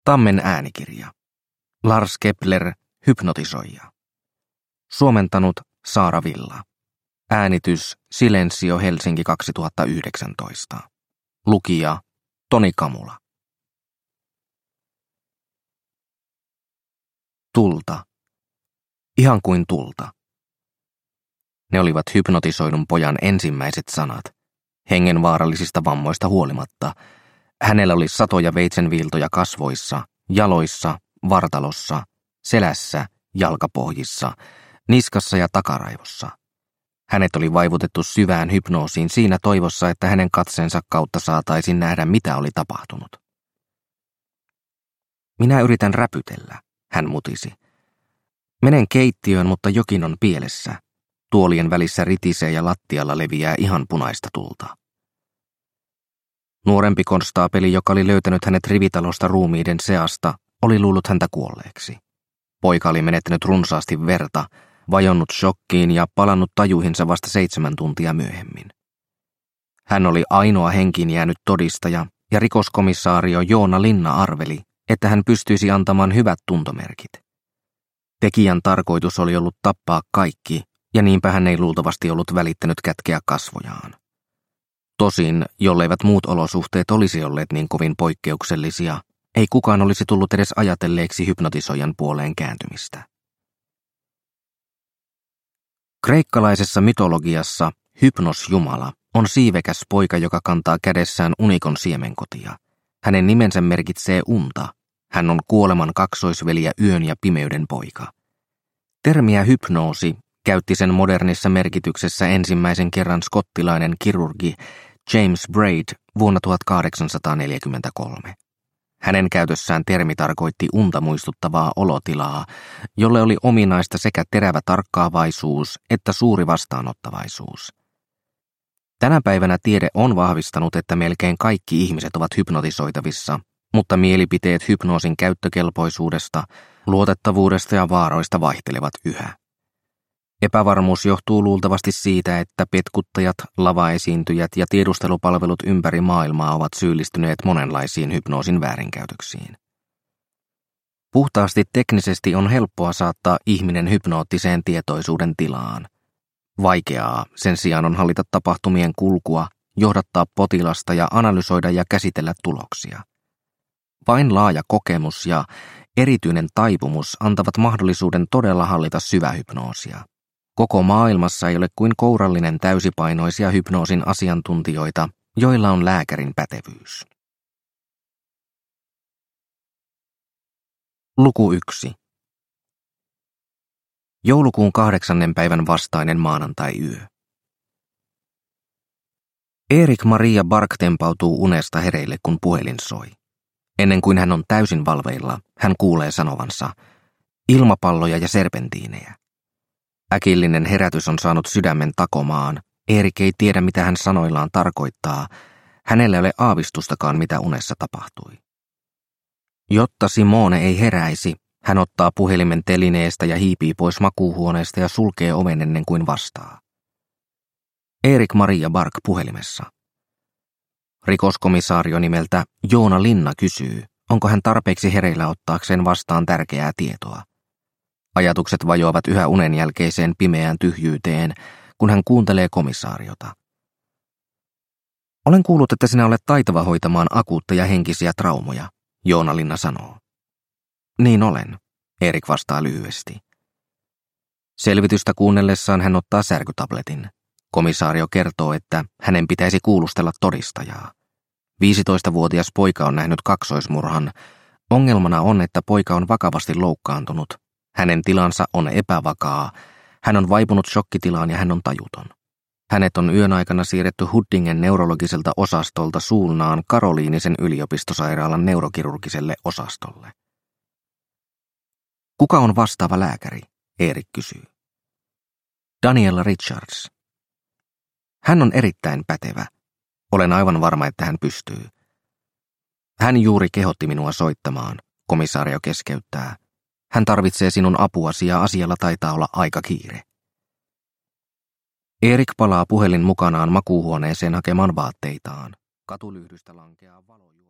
Tammen äänikirja. Lars Kepler, hypnotisoija. Suomentanut Saara Villa. Äänitys Silensio Helsinki 2019. Lukija Toni Kamula. Tulta. Ihan kuin tulta. Ne olivat hypnotisoidun pojan ensimmäiset sanat. Hengenvaarallisista vammoista huolimatta. Hänellä oli satoja veitsenviiltoja kasvoissa, jaloissa, vartalossa, selässä, jalkapohjissa, niskassa ja takaraivossa. Hänet oli vaivutettu syvään hypnoosiin siinä toivossa, että hänen katseensa kautta saataisiin nähdä, mitä oli tapahtunut. Minä yritän räpytellä, hän mutisi. Menen keittiöön, mutta jokin on pielessä. Tuolien välissä ritisee ja lattialla leviää ihan punaista tulta. Nuorempi konstaapeli, joka oli löytänyt hänet rivitalosta ruumiiden seasta, oli luullut häntä kuolleeksi. Poika oli menettänyt runsaasti verta, vajonnut shokkiin ja palannut tajuihinsa vasta 7 tuntia myöhemmin. Hän oli ainoa henkiin jäänyt todistaja, ja rikoskomissaario Joona Linna arveli, että hän pystyisi antamaan hyvät tuntomerkit. Tekijän tarkoitus oli ollut tappaa kaikki, ja niinpä hän ei luultavasti ollut välittänyt kätkeä kasvojaan. Tosin, jolleivät muut olosuhteet olisi olleet niin kovin poikkeuksellisia, ei kukaan olisi tullut edes ajatelleeksi hypnotisoijan puoleen kääntymistä. Kreikkalaisessa mytologiassa Hypnos-jumala on siivekäs poika, joka kantaa kädessään unikon siemenkotia. Hänen nimensä merkitsee unta. Hän on kuoleman kaksoisveliä yön ja pimeyden poika. Termiä hypnoosi käytti sen modernissa merkityksessä ensimmäisen kerran skottilainen kirurgi James Braid vuonna 1843. Hänen käytössään termi tarkoitti unta muistuttavaa olotilaa, jolle oli ominaista sekä terävä tarkkaavaisuus että suuri vastaanottavaisuus. Tänä päivänä tiede on vahvistanut, että melkein kaikki ihmiset ovat hypnotisoitavissa, mutta mielipiteet hypnoosin käyttökelpoisuudesta, luotettavuudesta ja vaaroista vaihtelevat yhä. Epävarmuus johtuu luultavasti siitä, että petkuttajat, lavaesiintyjät ja tiedustelupalvelut ympäri maailmaa ovat syyllistyneet monenlaisiin hypnoosin väärinkäytöksiin. Puhtaasti teknisesti on helppoa saattaa ihminen hypnoottiseen tietoisuuden tilaan. Vaikeaa sen sijaan on hallita tapahtumien kulkua, johdattaa potilasta ja analysoida ja käsitellä tuloksia. Vain laaja kokemus ja erityinen taipumus antavat mahdollisuuden todella hallita syvähypnoosia. Koko maailmassa ei ole kuin kourallinen täysipainoisia hypnoosin asiantuntijoita, joilla on lääkärin pätevyys. Luku 1. Joulukuun 8. päivän vastainen maanantai-yö. Erik Maria Bark tempautuu unesta hereille, kun puhelin soi. Ennen kuin hän on täysin valveilla, hän kuulee sanovansa ilmapalloja ja serpentiinejä. Äkillinen herätys on saanut sydämen takomaan. Erik ei tiedä, mitä hän sanoillaan tarkoittaa. Hänellä ei ole aavistustakaan, mitä unessa tapahtui. Jotta Simone ei heräisi, hän ottaa puhelimen telineestä ja hiipii pois makuuhuoneesta ja sulkee oven ennen kuin vastaa. Erik Maria Bark puhelimessa. Rikoskomissaario nimeltä Joona Linna kysyy, onko hän tarpeeksi hereillä ottaakseen vastaan tärkeää tietoa. Ajatukset vajoavat yhä unen jälkeiseen pimeään tyhjyyteen, kun hän kuuntelee komisaariota. Olen kuullut, että sinä olet taitava hoitamaan akuutteja henkisiä traumoja, Joona Linna sanoo. Niin olen, Erik vastaa lyhyesti. Selvitystä kuunnellessaan hän ottaa särkytabletin. Komisaario kertoo, että hänen pitäisi kuulustella todistajaa. 15-vuotias poika on nähnyt kaksoismurhan. Ongelmana on, että poika on vakavasti loukkaantunut. Hänen tilansa on epävakaa. Hän on vaipunut shokkitilaan ja hän on tajuton. Hänet on yön aikana siirretty Huddingen neurologiselta osastolta Sulnaan Karoliinisen yliopistosairaalan neurokirurgiselle osastolle. Kuka on vastaava lääkäri? Erik kysyy. Daniel Richards. Hän on erittäin pätevä. Olen aivan varma, että hän pystyy. Hän juuri kehotti minua soittamaan, komisaario keskeyttää. Hän tarvitsee sinun apuasi ja asialla taitaa olla aika kiire. Erik palaa puhelin mukanaan makuuhuoneeseen hakemaan vaatteitaan. Katulyhdystä lankeaa valo.